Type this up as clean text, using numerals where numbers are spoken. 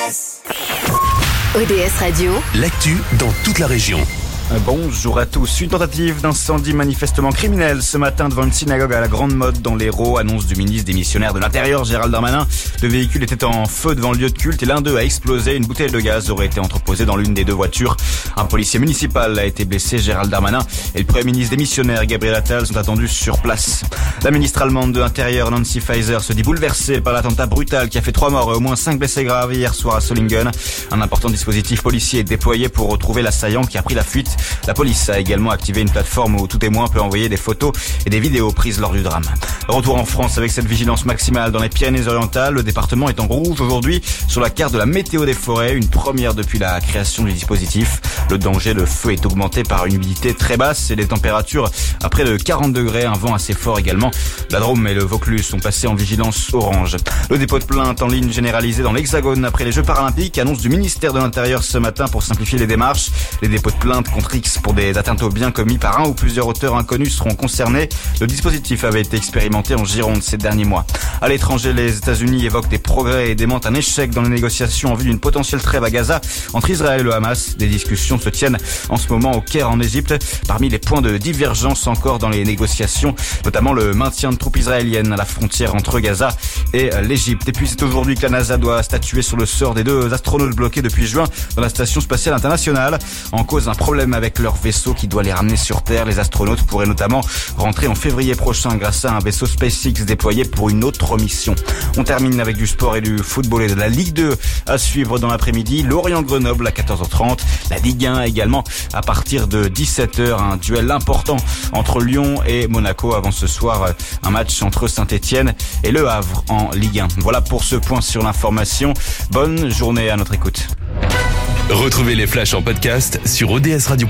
ODS Radio, l'actu dans toute la région. Bonjour à tous. Une tentative d'incendie manifestement criminel ce matin devant une synagogue à la Grande Motte dans l'Hérault, annonce du ministre démissionnaire de l'Intérieur Gérald Darmanin. Le véhicule était en feu devant le lieu de culte et l'un d'eux a explosé. Une bouteille de gaz aurait été entreposée dans l'une des deux voitures. Un policier municipal a été blessé. Gérald Darmanin et le Premier ministre démissionnaire Gabriel Attal sont attendus sur place. La ministre allemande de l'Intérieur Nancy Faeser se dit bouleversée par l'attentat brutal qui a fait 3 morts et au moins 5 blessés graves hier soir à Solingen. Un important dispositif policier est déployé pour retrouver l'assaillant qui a pris la fuite. La police a également activé une plateforme où tout témoin peut envoyer des photos et des vidéos prises lors du drame. Retour en France avec cette vigilance maximale dans les Pyrénées-Orientales. Le département est en rouge aujourd'hui sur la carte de la météo des forêts, une première depuis la création du dispositif. Le danger de feu est augmenté par une humidité très basse et les températures à près de 40 degrés, un vent assez fort également. La Drôme et le Vaucluse sont passés en vigilance orange. Le dépôt de plainte en ligne généralisé dans l'Hexagone après les Jeux paralympiques, annonce du ministère de l'Intérieur ce matin pour simplifier les démarches. Les dépôts de plainte contre X pour des atteintes aux biens commis par un ou plusieurs auteurs inconnus seront concernés. Le dispositif avait été expérimenté en Gironde ces derniers mois. À l'étranger, les États-Unis évoquent des progrès et démentent un échec dans les négociations en vue d'une potentielle trêve à Gaza entre Israël et le Hamas. Des discussions se tiennent en ce moment au Caire en Égypte. Parmi les points de divergence encore dans les négociations, notamment le maintien de troupes israéliennes à la frontière entre Gaza et l'Égypte. Et puis c'est aujourd'hui que la NASA doit statuer sur le sort des 2 astronautes bloqués depuis juin dans la Station Spatiale Internationale. En cause un problème avec leur vaisseau qui doit les ramener sur Terre. Les astronautes pourraient notamment rentrer en février prochain grâce à un vaisseau SpaceX déployé pour une autre mission. On termine avec du sport et du football et de la Ligue 2 à suivre dans l'après-midi. Lorient-Grenoble à 14h30. La Ligue 1 également à partir de 17h. Un duel important entre Lyon et Monaco avant ce soir. Un match entre Saint-Etienne et Le Havre en Ligue 1. Voilà pour ce point sur l'information. Bonne journée à notre écoute. Retrouvez les flashs en podcast sur odsradio.com.